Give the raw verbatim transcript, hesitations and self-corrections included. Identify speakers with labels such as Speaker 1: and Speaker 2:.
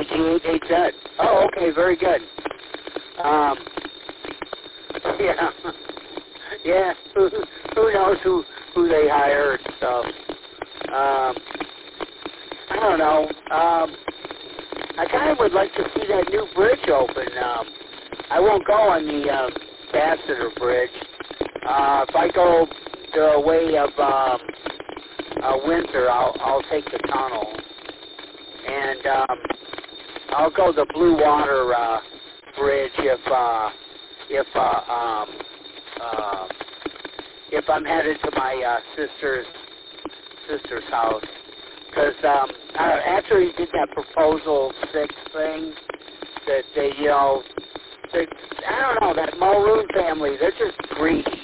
Speaker 1: G eight H Z. Oh, okay, very good. Um, yeah, yeah. Who, who knows who who they hire and stuff? Um, I don't know. Um, I kind of would like to see that new bridge open. Um, I won't go on the um, Ambassador Bridge. Uh, if I go the way of um, uh, Windsor, I'll I'll take the tunnel, and um, I'll go the Blue Water uh, Bridge if uh, if uh, um, uh, if I'm headed to my uh, sister's sister's house. Because um, uh, after he did that Proposal Six thing, that they, you know, they, I don't know, that Mulroon family, they're just greedy.